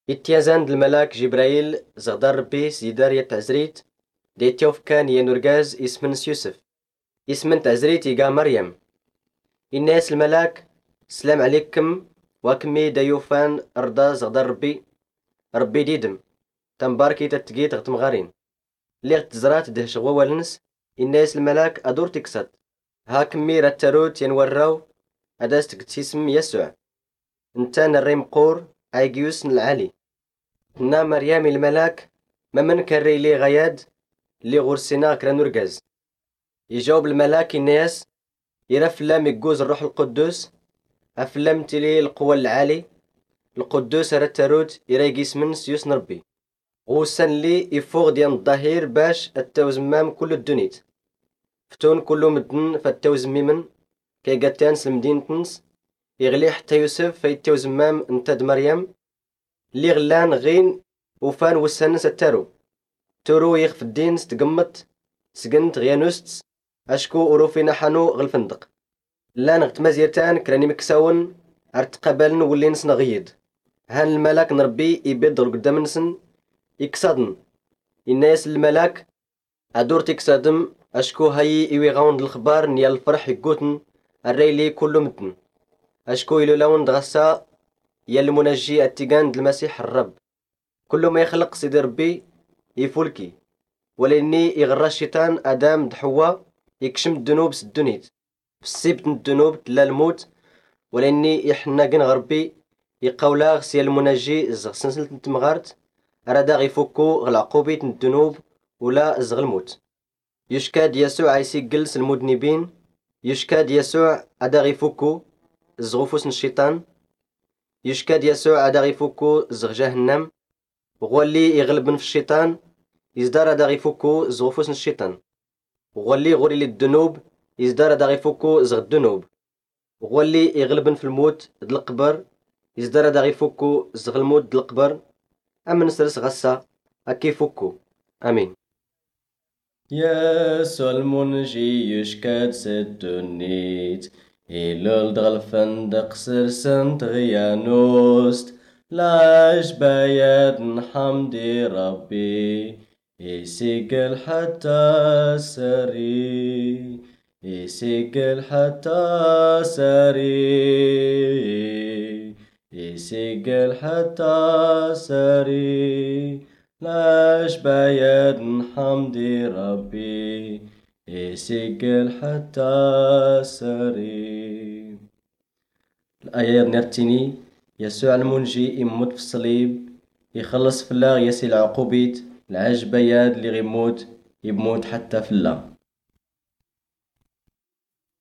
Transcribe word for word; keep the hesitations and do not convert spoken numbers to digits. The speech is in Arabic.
اتيازان الملاك جبرائيل زغدار ربي سيدار يتعزريت دي تيوف كان ينرجاز اسمن يوسف اسمن تعزريت يقا مريم الناس الملاك سلام عليكم وكمي ديوفان أرضا زغدار ربي ربي ديدم تنباركي تتقي تغتم غارين اللي تزرات ده شغوة والنس الناس الملاك أدور تكسد ها كمي رتروت ينوراو أداس تكتسم يسوع انتان الريم قور عايقيوس العالي نا مريم الملاك ما من كري لي غياد لي غرسنا كرا نرقز يجاوب الملاك الناس يرفلم يجوز الروح القدوس أفلم تلي القوى العالي القدوس رتروت يرايقيس من سيوس نربي غوسن لي يفوق ديان الظهير باش التوزمام كل الدنيت فتون كل مدن فالتوزميمن كي قاتان سلمدين تنس يغلي حتى يوسف في التوزمام انتد مريم لي غلان غين وفان وسن ستارو تورو يخف الدين ستقمت سقنت غيانوست أشكو أوروفينا حانو غالفندق لا نغت مزيرتان كراني مكساون ارتقبلن ولي نسنا غيد هان الملاك نربي يبيض قدام نسن يكسادن الناس الملاك أدور تكسادم أشكو هاي إيوي غاون الخبار نيال الفرح يقوتن الريلي كله متن أشكو إلو لون دغسا يا المنجي التيغان المسيح الرب كل ما يخلق سيدي ربي يفولكي ولاني يغرى الشيطان ادم دحوا يكشم الذنوب سدنيت في الذنوب تلا الموت ولاني يحناقن غربي يقولا سيا المنجي زغ سلسلة نتمغارت رادا غيفكو غالعقوبيت الذنوب ولا زغ الموت يشكاد يسوع يسجلس المذنبين يشكاد يسوع ادا غيفكو زغفوس الشيطان يشكاد يسوع ادا غيفكو زغ جهنم وغولي يغلبن في الشيطان يزدار هذا غيفكو زغفوس الشيطان وغولي غوري للذنوب يزدار هذا غيفكو زغ الذنوب وغولي يغلبن في الموت د القبر يزدار هذا غيفكو زغ الموت د القبر أما نسرس غسا هكي فكو امين يسوع المنجي يشكاد ستونيت إلول دغل فندق سرسنت غيانوست لاش بايد نحمدي ربي يسيقل حتى سري يسيقل حتى سري يسيقل حتى سري لاش بايد نحمدي ربي يسيقل حتى سري. الآية نرتيني يسوع المنجي يموت في الصليب يخلص فلا يسي العقوبيت العجبيات اللي غيموت يموت حتى فلا.